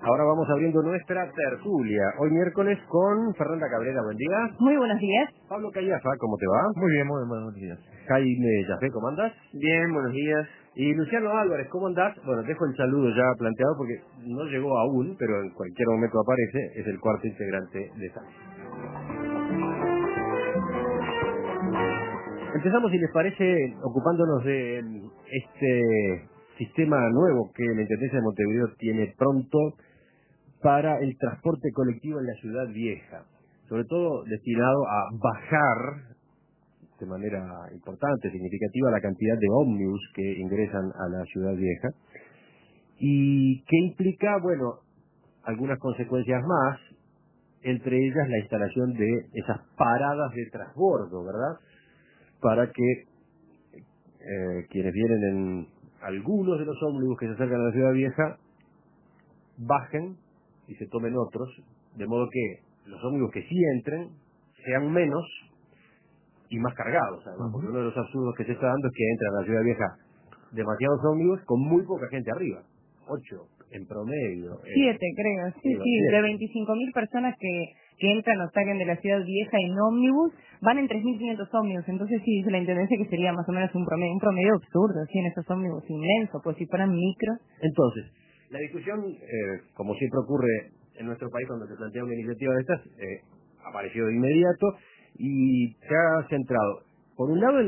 Ahora vamos abriendo nuestra tertulia. Hoy miércoles con Fernanda Cabrera, buen día. Muy buenos días. Pablo Callafa, ¿cómo te va? Muy bien, muy buenos días. Jaime Yafé, ¿cómo andás? Bien, buenos días. Y Luciano Álvarez, ¿cómo andás? Bueno, dejo el saludo ya planteado porque no llegó aún, pero en cualquier momento aparece, es el cuarto integrante de esta mesa. Empezamos, si les parece, ocupándonos de este sistema nuevo que la Intendencia de Montevideo tiene pronto para el transporte colectivo en la Ciudad Vieja, sobre todo destinado a bajar de manera importante, significativa, la cantidad de ómnibus que ingresan a la Ciudad Vieja, y que implica, bueno, algunas consecuencias más, entre ellas la instalación de esas paradas de transbordo, ¿verdad? Para que quienes vienen en algunos de los ómnibus que se acercan a la Ciudad Vieja bajen y se tomen otros, de modo que los ómnibus que sí entren sean menos y más cargados, además, porque uno de los absurdos que se está dando es que entran a la Ciudad Vieja demasiados ómnibus con muy poca gente arriba, 8 en promedio. 7 creo, sí, de 25.000 personas que entran o salen de la Ciudad Vieja en ómnibus, van en 3.500 ómnibus, entonces sí dice la Intendencia que sería más o menos un promedio absurdo, sí, en esos ómnibus inmensos, pues si fueran micro. Entonces, la discusión, como siempre ocurre en nuestro país cuando se plantea una iniciativa de estas, apareció de inmediato y se ha centrado, por un lado,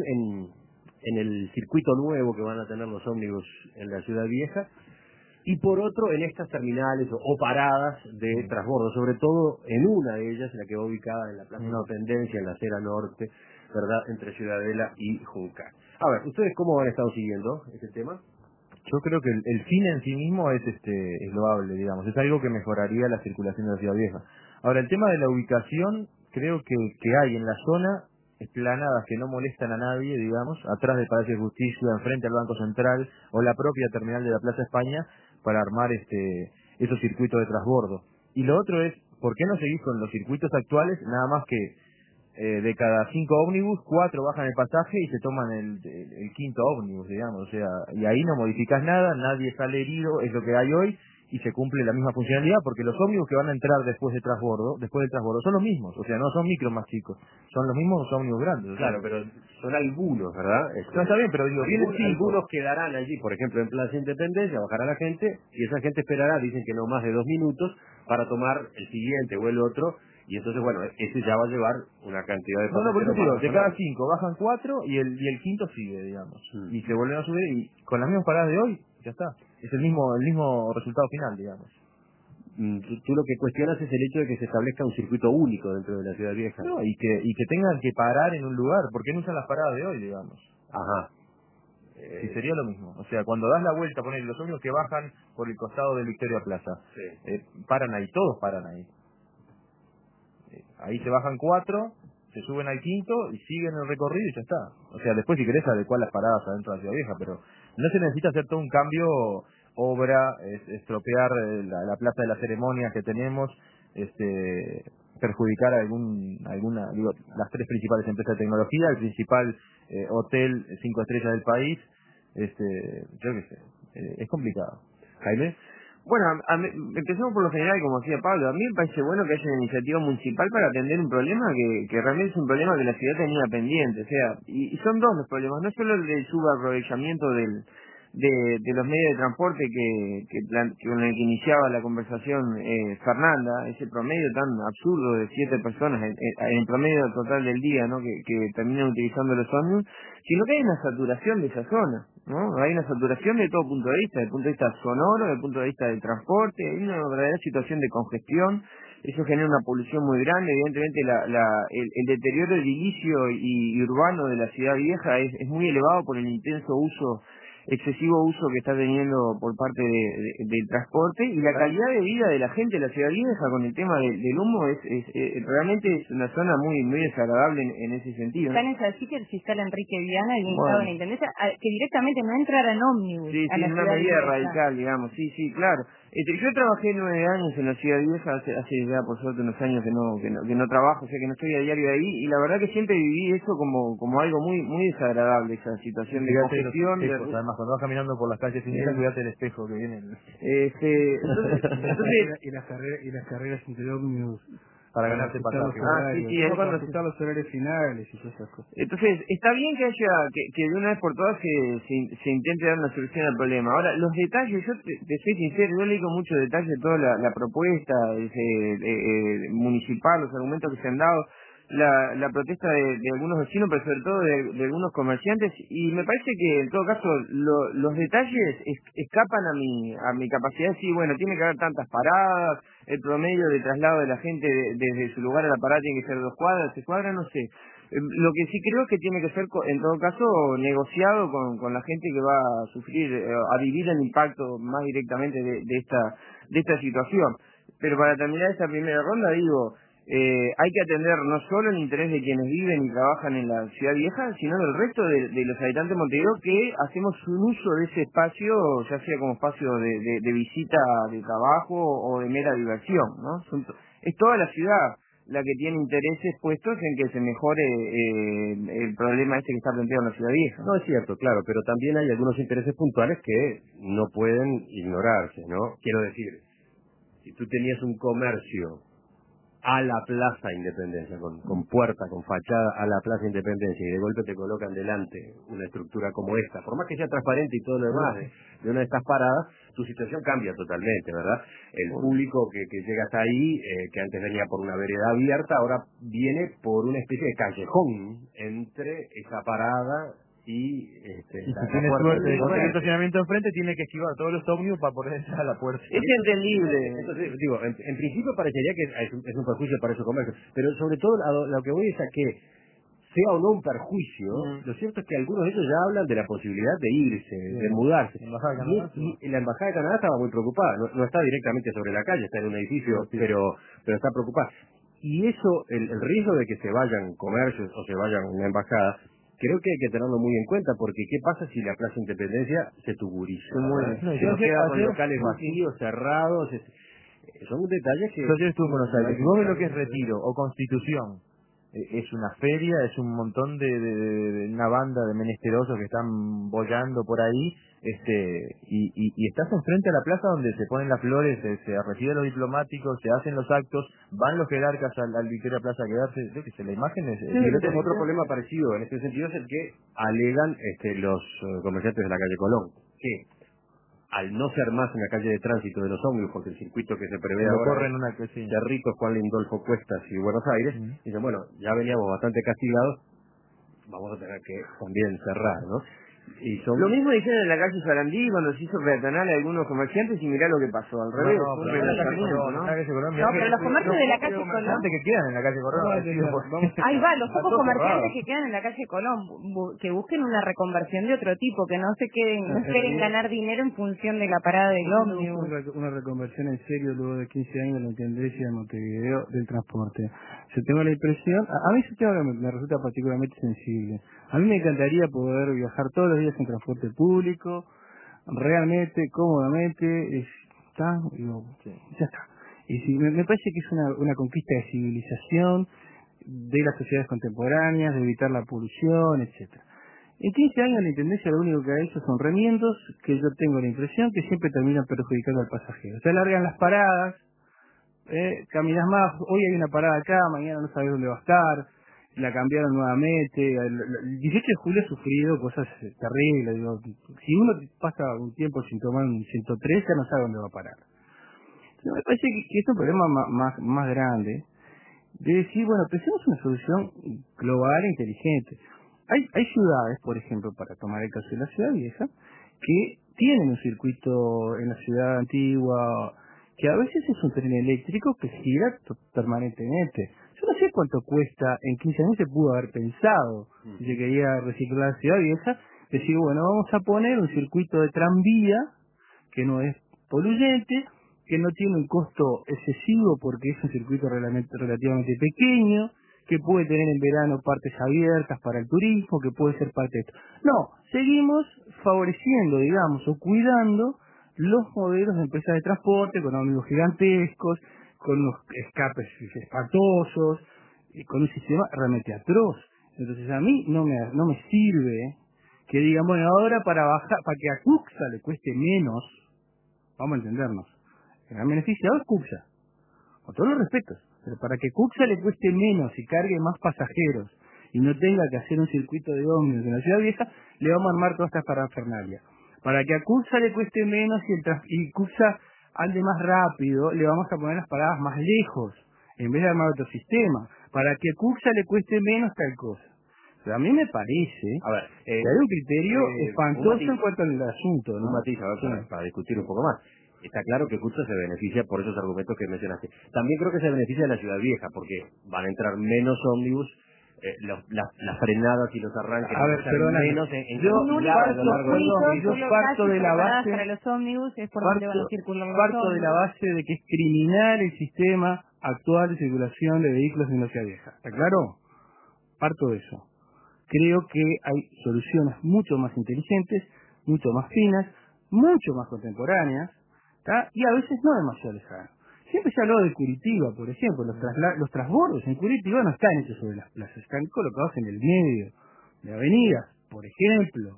en el circuito nuevo que van a tener los ómnibus en la Ciudad Vieja, y por otro en estas terminales o paradas de transbordo, sobre todo en una de ellas, la que va ubicada en la Plaza Independencia, en la acera norte, ¿verdad?, entre Ciudadela y Juncal. A ver, ¿ustedes cómo han estado siguiendo ese tema? Yo creo que el fin en sí mismo es loable, digamos, es algo que mejoraría la circulación de la Ciudad Vieja. Ahora, el tema de la ubicación, creo que hay en la zona esplanadas que no molestan a nadie, digamos, atrás del Palacio de Justicia, enfrente al Banco Central o la propia terminal de la Plaza España, para armar esos circuitos de transbordo. Y lo otro es, ¿por qué no seguís con los circuitos actuales, nada más que de cada 5 ómnibus, 4 bajan el pasaje y se toman el quinto ómnibus, digamos, o sea, y ahí no modificas nada, nadie sale herido, es lo que hay hoy, y se cumple la misma funcionalidad, porque los ómnibus que van a entrar después del transbordo, son los mismos, o sea, no son micros más chicos, son los mismos ómnibus grandes. Claro, pero son algunos, ¿verdad? No, está bien, pero digo, algunos quedarán allí, por ejemplo, en Plaza Independencia, bajará la gente, y esa gente esperará, dicen que no más de 2 minutos, para tomar el siguiente o el otro, y entonces, bueno, ese ya va a llevar una cantidad de pasajeros. No, por eso digo, de cada 5 bajan 4 y el quinto sigue, digamos. Y se vuelven a subir y con las mismas paradas de hoy, ya está. Es el mismo resultado final, digamos. Tú lo que cuestionas es el hecho de que se establezca un circuito único dentro de la Ciudad Vieja. No, y que tengan que parar en un lugar. ¿Por qué no usan las paradas de hoy, digamos? Ajá. Sí, sería lo mismo. O sea, cuando das la vuelta, poner los ómnibus que bajan por el costado de Victoria Plaza, paran ahí, todos paran ahí. Ahí se bajan 4, se suben al quinto y siguen el recorrido y ya está. O sea, después si querés adecuar las paradas adentro de la Ciudad Vieja, pero no se necesita hacer todo un cambio, obra, estropear la plaza de las ceremonias que tenemos, perjudicar a las 3 principales empresas de tecnología, el principal hotel 5 estrellas del país, yo qué sé, es complicado. Jaime. Bueno, empecemos por lo general, como decía Pablo. A mí me parece bueno que haya una iniciativa municipal para atender un problema que realmente es un problema que la ciudad tenía pendiente. O sea, y son dos los problemas, no solo el del subaprovechamiento de los medios de transporte con el que iniciaba la conversación Fernanda, ese promedio tan absurdo de 7 personas en el promedio total del día, ¿no?, que terminan utilizando los ómnibus, sino que hay una saturación de esa zona, ¿no? Hay una saturación de todo punto de vista, desde el punto de vista sonoro, desde el punto de vista del transporte, hay una verdadera situación de congestión. Eso genera una polución muy grande. Evidentemente el deterioro edilicio y urbano de la ciudad vieja es muy elevado por el excesivo uso que está teniendo por parte del transporte, y la calidad de vida de la gente de la ciudad vieja con el tema del humo realmente es una zona muy muy desagradable en ese sentido, ¿no? Tan es así que el fiscal Enrique Viana había instado en la Intendencia que directamente no entraran ómnibus Sí, a la una Ciudad medida Vieja. radical, digamos, sí, claro. Yo trabajé 9 años en la Ciudad Vieja, hace ya por suerte unos años que no trabajo, o sea que no estoy a diario ahí, y la verdad que siempre viví eso como algo muy desagradable, esa situación de congestión. Además, cuando vas caminando por las calles fineras, cuídate el espejo que viene. Y las carreras entre ómnibus para ganarte pasaje. Para ajustar los horarios finales y todas esas cosas. Entonces, está bien que haya que de una vez por todas se intente dar una solución al problema. Ahora, los detalles, yo te soy sincero, yo leí con mucho detalle toda la propuesta municipal, los argumentos que se han dado, la protesta de algunos vecinos, pero sobre todo de algunos comerciantes, y me parece que en todo caso los detalles escapan a mi capacidad de decir, bueno, tiene que haber tantas paradas, el promedio de traslado de la gente desde su lugar a la parada tiene que ser 2 cuadras, 3 cuadras, no sé. Lo que sí creo es que tiene que ser, en todo caso, negociado con la gente que va a sufrir, a vivir el impacto más directamente de esta situación. Pero para terminar esta primera ronda, digo, hay que atender no solo el interés de quienes viven y trabajan en la Ciudad Vieja, sino del resto de los habitantes de Montevideo que hacemos un uso de ese espacio, ya sea como espacio de visita de trabajo o de mera diversión, ¿no? Es toda la ciudad la que tiene intereses puestos en que se mejore el problema que está planteado en la Ciudad Vieja. No, es cierto, claro, pero también hay algunos intereses puntuales que no pueden ignorarse, ¿no? Quiero decir, si tú tenías un comercio a la Plaza Independencia, con puerta, con fachada a la Plaza Independencia, y de golpe te colocan delante una estructura como esta, por más que sea transparente y todo lo demás de una de estas paradas, tu situación cambia totalmente, ¿verdad? El público que llega hasta ahí, que antes venía por una vereda abierta, ahora viene por una especie de callejón entre esa parada y si tiene suerte de conseguir estacionamiento enfrente, tiene que esquivar todos los ómnibus para poder entrar a la puerta. Es entendible. Entonces, digo, en principio parecería que es un perjuicio para esos comercios, pero sobre todo lo que voy es a que, sea o no un perjuicio, lo cierto es que algunos de ellos ya hablan de la posibilidad de irse, de mudarse. Y la Embajada de Canadá estaba muy preocupada, no está directamente sobre la calle, está en un edificio, pero está preocupada. Y eso, el riesgo de que se vayan comercios o se vayan una embajada, creo que hay que tenerlo muy en cuenta, porque ¿qué pasa si la Plaza Independencia se tuburiza? Se nos queda con locales vacíos, cerrados. Son detalles que... Yo ayer estuve en Buenos Aires. Si vos ves lo que es Retiro o Constitución, es una feria, es un montón de una banda de menesterosos que están bollando por ahí, y estás enfrente a la plaza donde se ponen las flores, se reciben los diplomáticos, se hacen los actos, van los jerarcas al Victoria Plaza a quedarse, yo que sé, la imagen es... otro problema parecido en este sentido es el que alegan los comerciantes de la calle Colón, que al no ser más una calle de tránsito de los ómnibus, porque el circuito que se prevé ahora corren una que sí. Cerritos, Juan Lindolfo Cuestas y Buenos Aires, dicen, bueno, ya veníamos bastante castigados, vamos a tener que también cerrar, ¿no? Lo mismo dijeron en la calle Sarandí cuando se hizo peatonal a algunos comerciantes y mirá lo que pasó, al revés. Pero los comercios de la calle Colón que quedan en la calle Colón. Ahí va, los pocos comerciantes que quedan en la calle Colón, que busquen una reconversión de otro tipo, que no esperen ganar dinero en función de la parada del ómnibus. Una reconversión en serio luego de 15 años de la Intendencia de Montevideo del transporte. Yo tengo la impresión, a mí ese tema me resulta particularmente sensible. A mí me encantaría poder viajar todos los días en transporte público, realmente, cómodamente, ya está. Y si, me parece que es una conquista de civilización, de las sociedades contemporáneas, de evitar la polución, etcétera. En 15 años la Intendencia lo único que ha hecho son remiendos que yo tengo la impresión que siempre terminan perjudicando al pasajero. Se alargan las paradas, caminas más, hoy hay una parada acá, mañana no sabes dónde va a estar, la cambiaron nuevamente, el 18 de julio ha sufrido cosas terribles, digo, si uno pasa un tiempo sin tomar un 103 ya no sabe dónde va a parar. Entonces, me parece que es un problema más grande, de decir, bueno, pensemos una solución global e inteligente. Hay ciudades, por ejemplo, para tomar el caso de la Ciudad Vieja, que tienen un circuito en la ciudad antigua, que a veces es un tren eléctrico que gira permanentemente. Yo no sé cuánto cuesta, en 15 años se pudo haber pensado, si se quería reciclar la Ciudad Vieja, decir, bueno, vamos a poner un circuito de tranvía que no es poluyente, que no tiene un costo excesivo porque es un circuito relativamente pequeño, que puede tener en verano partes abiertas para el turismo, que puede ser parte de esto. No, seguimos favoreciendo, digamos, o cuidando los modelos de empresas de transporte con ómnibus gigantescos, con unos escapes espantosos, y con un sistema realmente atroz. Entonces a mí no me sirve que digan, bueno, ahora para que a Cuxa le cueste menos, vamos a entendernos, el gran beneficiado es Cuxa, con todos los respetos, pero para que Cuxa le cueste menos y cargue más pasajeros y no tenga que hacer un circuito de ómnibus en la ciudad vieja, le vamos a armar todas estas parafernalias. Para que a Cuxa le cueste menos y Cuxa ande más rápido, le vamos a poner las paradas más lejos, en vez de armar otro sistema. Para que a Cuxa le cueste menos tal cosa. Pero a mí me parece que hay un criterio espantoso en cuanto al asunto, ¿no? Un matiz, para discutir un poco más. Está claro que Cuxa se beneficia por esos argumentos que mencionaste. También creo que se beneficia de la ciudad vieja, porque van a entrar menos ómnibus, las frenadas y los arranques a ver, perdona, menos yo parto de la base para los ómnibus es por donde van a circular los ómnibus. De la base de que es criminal el sistema actual de circulación de vehículos en la ciudad vieja. ¿Está claro? Parto de eso. Creo que hay soluciones mucho más inteligentes, mucho más finas, mucho más contemporáneas, ¿tá? Y a veces no demasiado lejanas. Siempre se habló de Curitiba, por ejemplo, los transbordos en Curitiba no están hechos sobre las plazas, están colocados en el medio de avenidas, por ejemplo,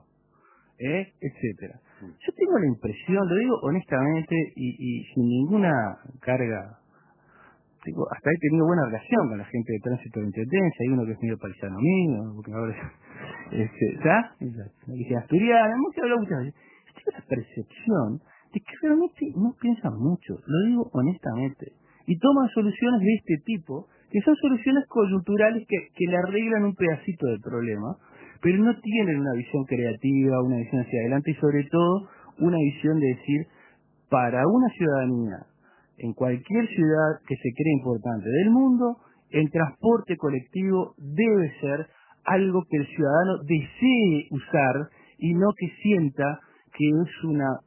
etcétera. Yo tengo la impresión, lo digo honestamente y sin ninguna carga, hasta he tenido buena relación con la gente de tránsito de intendencia, hay uno que es medio paisano mío, porque ahora ¿ya? Y asturiana, hemos hablado muchas veces. Yo tengo la percepción de que realmente no piensan mucho, lo digo honestamente, y toman soluciones de este tipo, que son soluciones coyunturales que le arreglan un pedacito del problema, pero no tienen una visión creativa, una visión hacia adelante y sobre todo una visión de decir, para una ciudadanía, en cualquier ciudad que se cree importante del mundo, el transporte colectivo debe ser algo que el ciudadano desee usar y no que sienta que es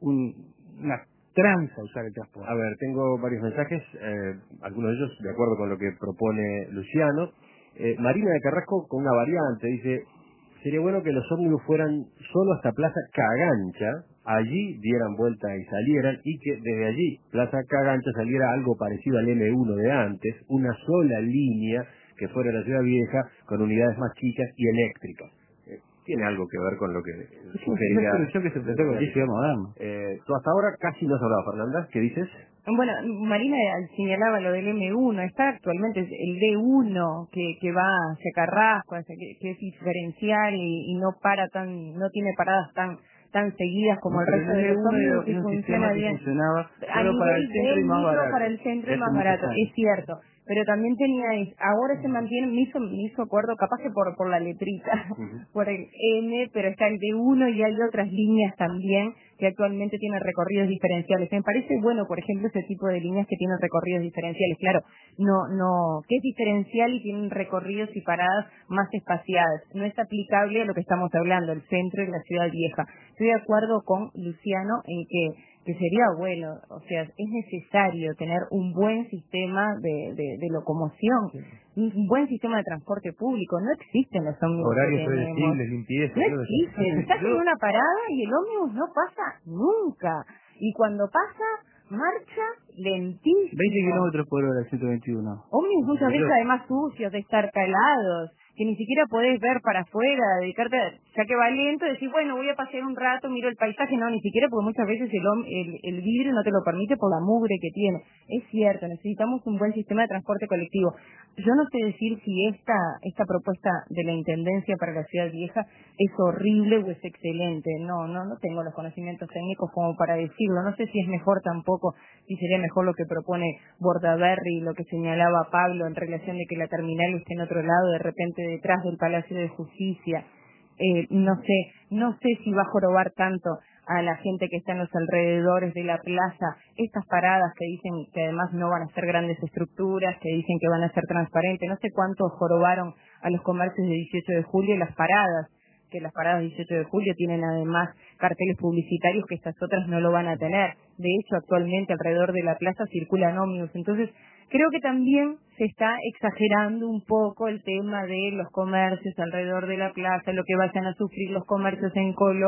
una tranza usar el transporte. A ver, tengo varios mensajes, algunos de ellos de acuerdo con lo que propone Luciano. Marina de Carrasco con una variante, dice, sería bueno que los ómnibus fueran solo hasta Plaza Cagancha, allí dieran vuelta y salieran, y que desde allí, Plaza Cagancha, saliera algo parecido al M1 de antes, una sola línea que fuera la ciudad vieja, con unidades más chicas y eléctricas. Tiene algo que ver con lo que sugería. Es una solución que se plantea con la ciudad moderna. Tú hasta ahora casi no has hablado, Fernanda, ¿qué dices? Bueno, Marina señalaba lo del M1, está actualmente el D1 que va hacia Carrasco, que es diferencial y no tiene paradas tan seguidas como el resto de los ómnibus y funciona bien. A nivel para el centro y más barato. Para el centro y más barato, es cierto. Pero también ahora se mantiene, me hizo acuerdo, capaz que por la letrita, por el N, pero está el D1 y hay otras líneas también que actualmente tienen recorridos diferenciales. Me parece bueno, por ejemplo, ese tipo de líneas que tienen recorridos diferenciales. Claro, que es diferencial y tienen recorridos y paradas más espaciadas. No es aplicable a lo que estamos hablando, el centro y la ciudad vieja. Estoy de acuerdo con Luciano en que sería bueno, o sea, es necesario tener un buen sistema de locomoción, un buen sistema de transporte público. No existen los ómnibus. Horarios predecibles, limpieza. No existen. Estás en una parada y el ómnibus no pasa nunca. Y cuando pasa, marcha lentísimo. 20 kilómetros por hora, 121. Ómnibus muchas veces además sucios, destartalados, que ni siquiera podés ver para afuera, dedicarte, ya que va lento, decir, bueno, voy a pasear un rato, miro el paisaje, no, ni siquiera, porque muchas veces el vidrio no te lo permite por la mugre que tiene. Es cierto, necesitamos un buen sistema de transporte colectivo. Yo no sé decir si esta propuesta de la Intendencia para la Ciudad Vieja es horrible o es excelente. No tengo los conocimientos técnicos como para decirlo. No sé si es mejor tampoco, si sería mejor lo que propone Bordaberry y lo que señalaba Pablo en relación de que la terminal esté en otro lado, de repente detrás del Palacio de Justicia. No sé si va a jorobar tanto a la gente que está en los alrededores de la plaza estas paradas que dicen que además no van a ser grandes estructuras, que dicen que van a ser transparentes. No sé cuánto jorobaron a los comercios de 18 de julio las paradas, que las paradas de 18 de julio tienen además carteles publicitarios que estas otras no lo van a tener. De hecho, actualmente alrededor de la plaza circulan ómnibus. Entonces, creo que también se está exagerando un poco el tema de los comercios alrededor de la plaza, lo que vayan a sufrir los comercios en Colón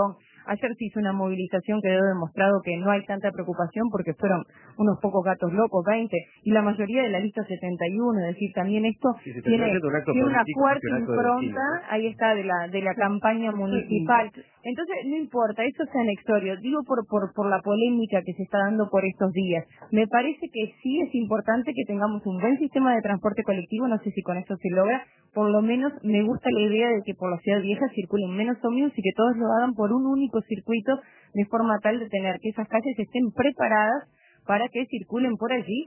Ayer se hizo una movilización que debe demostrado que no hay tanta preocupación porque fueron unos pocos gatos locos, 20, y la mayoría de la lista 71, es decir, también esto tiene una fuerte impronta, ahí está, de la campaña municipal. Entonces, no importa, eso es anexorio, digo por la polémica que se está dando por estos días. Me parece que sí es importante que tengamos un buen sistema de transporte colectivo, no sé si con eso se logra, por lo menos me gusta la idea de que por la ciudad vieja circulen menos ómnibus y que todos lo hagan por un único circuito, de forma tal de tener que esas calles estén preparadas para que circulen por allí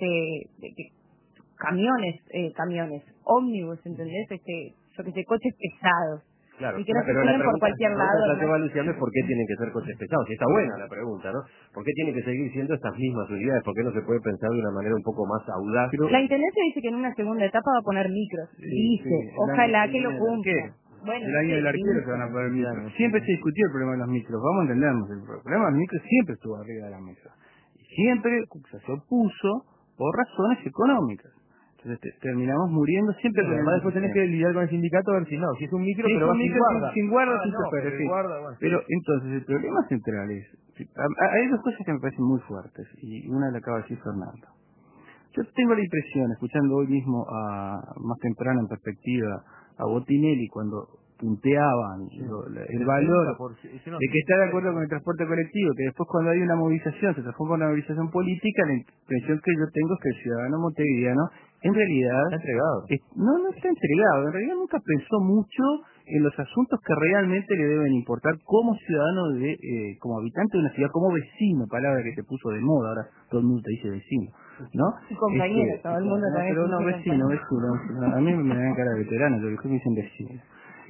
camiones, ómnibus, ¿entendés? Yo que sé, coches pesados. Claro, y que no pero la circulen por cualquier lado. La que va Luciano es por qué tienen que ser coches pesados. Y está buena la pregunta, ¿no? ¿Por qué tienen que seguir siendo estas mismas unidades? ¿Por qué no se puede pensar de una manera un poco más audaz? La Intendencia dice que en una segunda etapa va a poner micros. Ojalá que lo cumpla. Bueno, el año del arquero se van a poner micros. Siempre se discutió el problema de los micros, vamos a entendernos. El problema de los micros siempre estuvo arriba de la mesa. Y siempre se opuso por razones económicas. Entonces terminamos muriendo siempre con además después tenés que lidiar con el sindicato a ver si es un micro, sí, pero va sin guarda. Sin guarda, sin chofer, pero entonces el problema central es, hay dos cosas que me parecen muy fuertes, y una la acaba de decir Fernando. Yo tengo la impresión, escuchando hoy mismo más temprano en perspectiva a Botinelli, cuando punteaban el valor de que está de acuerdo con el transporte colectivo, que después cuando hay una movilización se transforma en una movilización política, la impresión que yo tengo es que el ciudadano montevideano en realidad está entregado. No está entregado, en realidad nunca pensó mucho en los asuntos que realmente le deben importar como ciudadano, como habitante de una ciudad, como vecino, palabra que se puso de moda, ahora todo el mundo te dice vecino, ¿no? Y compañero, todo el mundo también. Pero no, vecino, a mí me dan cara de veterano, yo me dicen vecino.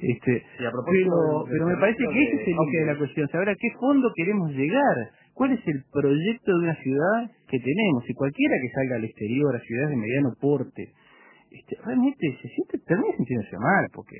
Pero me parece que ese es el eje de la cuestión, saber a qué fondo queremos llegar, cuál es el proyecto de una ciudad que tenemos, y cualquiera que salga al exterior, a ciudades de mediano porte, realmente termina sintiéndose mal, porque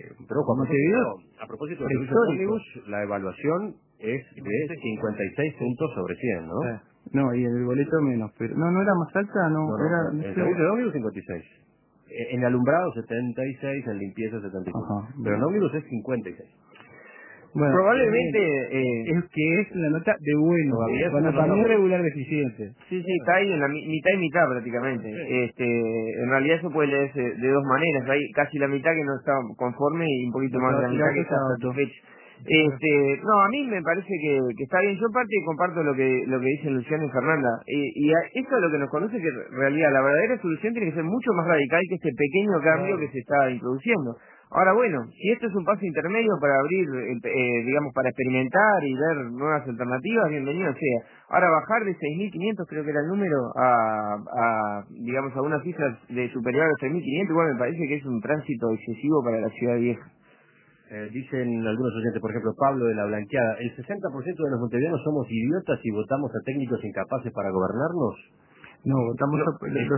a propósito de los ómnibus, la evaluación es de 56 puntos sobre 100, ¿no? No, y en el boleto menos, pero no era más alta, en el servicio de ómnibus 56. En alumbrado 76, en limpieza 75. Pero en ómnibus es 56. Bueno, probablemente es que es la nota de bueno, cuando también regular deficiente. Sí, está ahí en la mitad y mitad prácticamente. En realidad eso puede leerse de dos maneras. Hay casi la mitad que no está conforme y un poquito más de la mitad que está satisfecha. No, a mí me parece que está bien. Yo en parte comparto lo que dicen Luciano y Fernanda. Y esto es lo que nos conoce, que en realidad la verdadera solución tiene que ser mucho más radical que este pequeño cambio que se está introduciendo. Ahora bueno, si esto es un paso intermedio para abrir, digamos, para experimentar y ver nuevas alternativas, bienvenido sea. Ahora bajar de 6.500, creo que era el número, digamos, a unas cifras de superior a los 3.500, igual me parece que es un tránsito excesivo para la ciudad vieja. Dicen algunos oyentes, por ejemplo, Pablo de la Blanqueada, ¿el 60% de los montevideanos somos idiotas y votamos a técnicos incapaces para gobernarnos? No, votamos los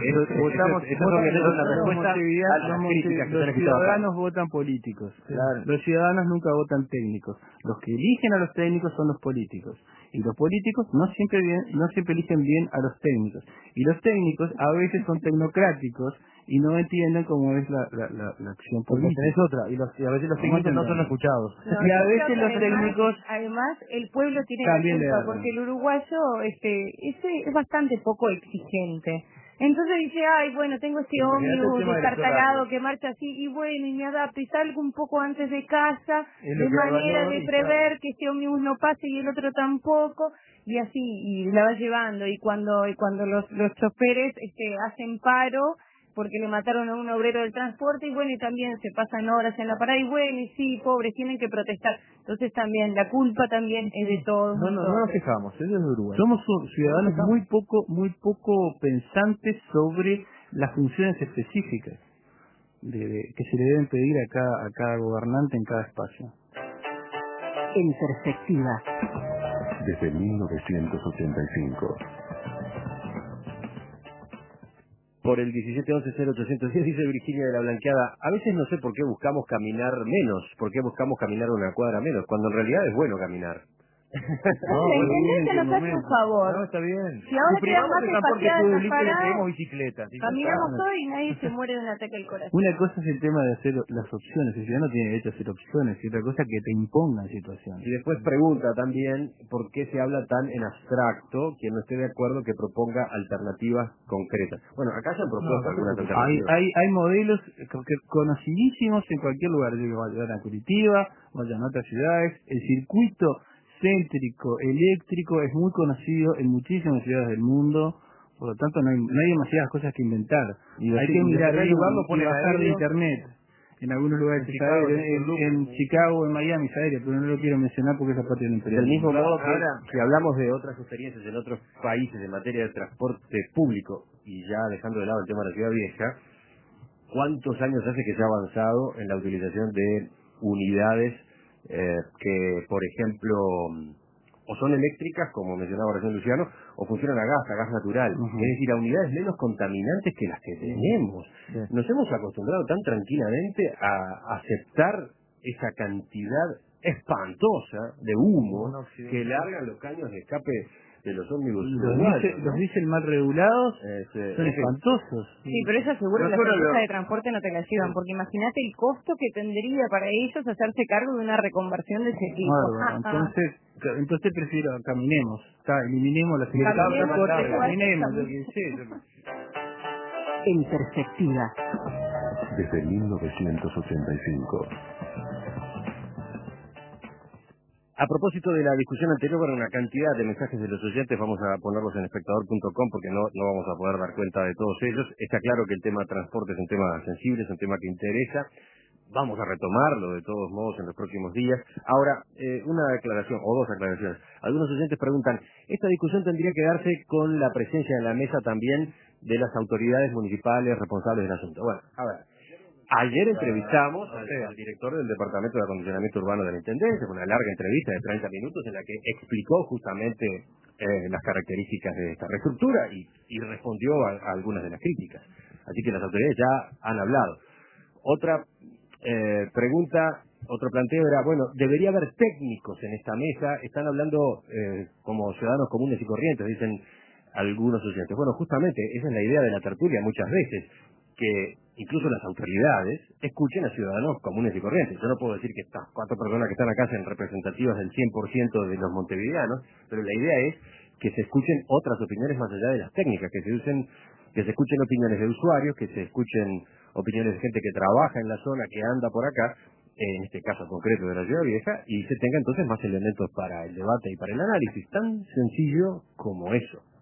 ciudadanos votan políticos. Claro. Los ciudadanos nunca votan técnicos. Los que eligen a los técnicos son los políticos. Y los políticos no siempre eligen bien a los técnicos. Y los técnicos a veces son tecnocráticos y no entienden cómo es la acción política. Es otra, y a veces los técnicos no son escuchados. Y a veces los técnicos... Además, el pueblo tiene la culpa, porque el uruguayo es bastante poco exigente. Entonces dice, ay, bueno, tengo este ómnibus destartalado que marcha así, y bueno, y me adapto, y salgo un poco antes de casa, de manera de prever que este ómnibus no pase y el otro tampoco, y así, y la va llevando, y cuando los choferes hacen paro, porque le mataron a un obrero del transporte, y bueno, y también se pasan horas en la parada, y bueno, y sí, pobres, tienen que protestar. Entonces también, la culpa también es de todos. No nos quejamos, eso es de Uruguay. Somos ciudadanos muy poco pensantes sobre las funciones específicas que se le deben pedir a cada gobernante en cada espacio. En perspectiva. Desde 1985. Por el 1711-0810 dice Virginia de la Blanqueada, a veces no sé por qué buscamos caminar menos, por qué buscamos caminar una cuadra menos, cuando en realidad es bueno caminar. La intendencia nos hace un favor. No, está bien. Si ahora queda Suprimamos más el transporte espaciada público y le Zafara, traemos bicicletas. caminamos todo y nadie se muere de un ataque al corazón. Una cosa es el tema de hacer las opciones, el ciudadano tiene derecho a hacer opciones, y otra cosa es que te impongan situaciones. Y después pregunta también por qué se habla tan en abstracto, quien no esté de acuerdo que proponga alternativas concretas. Bueno, acá se han propuesto algunas alternativas. Hay modelos conocidísimos en cualquier lugar, vayan a Curitiba, vayan a otras ciudades, el circuito céntrico, eléctrico es muy conocido en muchísimas ciudades del mundo, por lo tanto no hay demasiadas cosas que inventar. Hay que mirar bien y bajar de internet. En algunos lugares es aéreo, en Chicago, en Miami es aéreo, pero no lo quiero mencionar porque esa parte no interesa. Del mismo modo que si hablamos de otras experiencias en otros países en materia de transporte público, y ya dejando de lado el tema de la ciudad vieja, ¿cuántos años hace que se ha avanzado en la utilización de unidades que, por ejemplo, o son eléctricas, como mencionaba recién Luciano, o funcionan a gas natural? Es decir, a unidades menos contaminantes que las que tenemos. Nos hemos acostumbrado tan tranquilamente a aceptar esa cantidad espantosa de humo que largan los caños de escape de los ómnibus uruguayos, ¿no? Los diésel mal regulados son espantosos. Sí, pero eso seguro las empresas de transporte no te la llevan, porque imagínate el costo que tendría para ellos hacerse cargo de una reconversión de ese tipo. Entonces prefiero caminemos, eliminemos la seguridad de transporte, caminemos. En perspectiva. Desde 1985. A propósito de la discusión anterior, bueno, una cantidad de mensajes de los oyentes, vamos a ponerlos en espectador.com porque no vamos a poder dar cuenta de todos ellos. Está claro que el tema transporte es un tema sensible, es un tema que interesa. Vamos a retomarlo de todos modos en los próximos días. Ahora, una aclaración o dos aclaraciones. Algunos oyentes preguntan, ¿esta discusión tendría que darse con la presencia en la mesa también de las autoridades municipales responsables del asunto? Bueno, a ver. Ayer entrevistamos al director del Departamento de Acondicionamiento Urbano de la Intendencia, fue una larga entrevista de 30 minutos en la que explicó justamente las características de esta reestructura y respondió a algunas de las críticas. Así que las autoridades ya han hablado. Otra pregunta, otro planteo era, bueno, debería haber técnicos en esta mesa, están hablando como ciudadanos comunes y corrientes, dicen algunos oyentes. Bueno, justamente esa es la idea de la tertulia muchas veces, que incluso las autoridades escuchen a ciudadanos comunes y corrientes. Yo no puedo decir que estas 4 personas que están acá sean representativas del 100% de los montevideanos, pero la idea es que se escuchen otras opiniones más allá de las técnicas, que se escuchen opiniones de usuarios, que se escuchen opiniones de gente que trabaja en la zona, que anda por acá, en este caso concreto de la Ciudad Vieja, y se tenga entonces más elementos para el debate y para el análisis. Tan sencillo como eso.